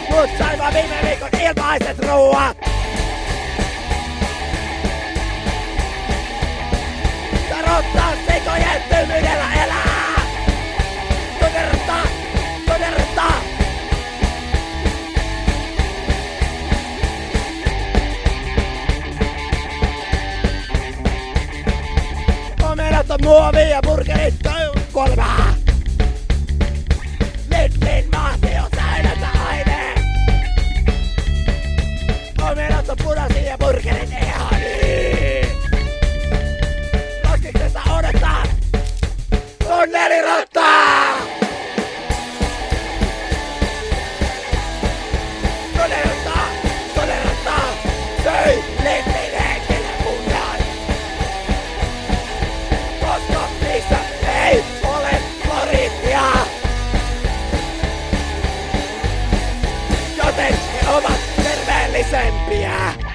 Mut sain vaan viime viikon ilmaiset ruuat. Tarottaa sikojen tymyydellä elää. Toderta, toderta. Omenat on muovia ja burgerit kuolemaa. Lidlin mahti on säilötä aine. Omenat on punaisia ja burgerit ehani. Laskiksesta odottaa tunnelirottaa. Toderta, toderta. Söi Lidlin henkilön kunnan. Koska niissä ei ole kloriittia. Joten he ovat terveellisempiä.